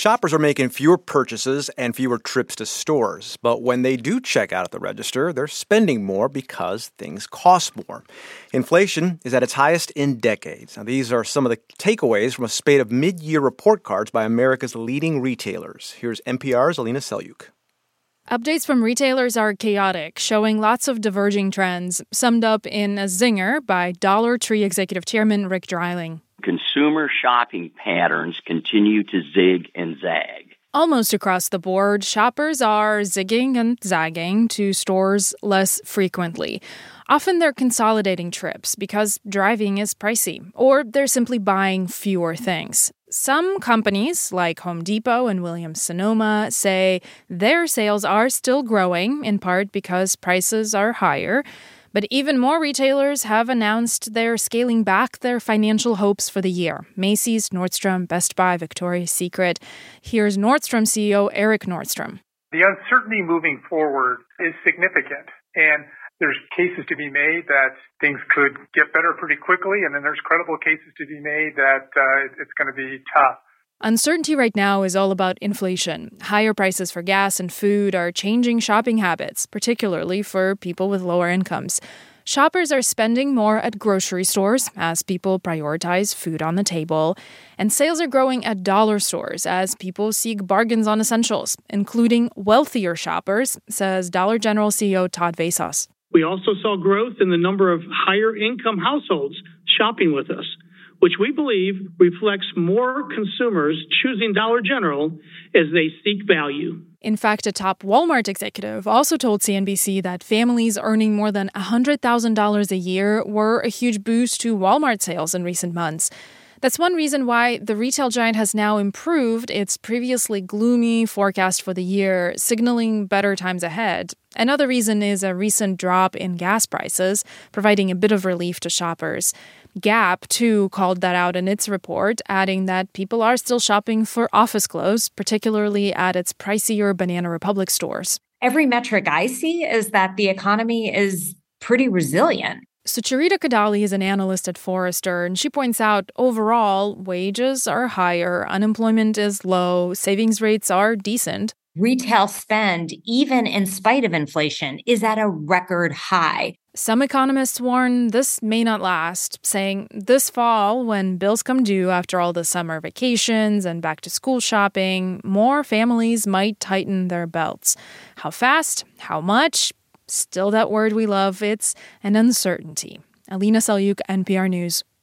shoppers are making fewer purchases and fewer trips to stores. But when they do check out at the register, they're spending more because things cost more. Inflation is at its highest in decades. Now, these are some of the takeaways from a spate of mid-year report cards by America's leading retailers. Here's NPR's Alina Selyuk. Updates from retailers are chaotic, showing lots of diverging trends, summed up in a zinger by Dollar Tree Executive Chairman Rick Dreiling. Consumer shopping patterns continue to zig and zag. Almost across the board, shoppers are zigging and zagging to stores less frequently. Often they're consolidating trips because driving is pricey, or they're simply buying fewer things. Some companies, like Home Depot and Williams-Sonoma, say their sales are still growing, in part because prices are higher. But even more retailers have announced they're scaling back their financial hopes for the year. Macy's, Nordstrom, Best Buy, Victoria's Secret. Here's Nordstrom CEO Erik Nordstrom. The uncertainty moving forward is significant, and there's cases to be made that things could get better pretty quickly, and then there's credible cases to be made that it's going to be tough. Uncertainty right now is all about inflation. Higher prices for gas and food are changing shopping habits, particularly for people with lower incomes. Shoppers are spending more at grocery stores as people prioritize food on the table. And sales are growing at dollar stores as people seek bargains on essentials, including wealthier shoppers, says Dollar General CEO Todd Vasos. We also saw growth in the number of higher-income households shopping with us, which we believe reflects more consumers choosing Dollar General as they seek value. In fact, a top Walmart executive also told CNBC that families earning more than $100,000 a year were a huge boost to Walmart sales in recent months. That's one reason why the retail giant has now improved its previously gloomy forecast for the year, signaling better times ahead. Another reason is a recent drop in gas prices, providing a bit of relief to shoppers. Gap, too, called that out in its report, adding that people are still shopping for office clothes, particularly at its pricier Banana Republic stores. Every metric I see is that the economy is pretty resilient. Sucharita Kadali is an analyst at Forrester, and she points out overall, wages are higher, unemployment is low, savings rates are decent. Retail spend, even in spite of inflation, is at a record high. Some economists warn this may not last, saying this fall, when bills come due after all the summer vacations and back-to-school shopping, more families might tighten their belts. How fast? How much? Still that word we love, it's an uncertainty. Alina Selyuk, NPR News.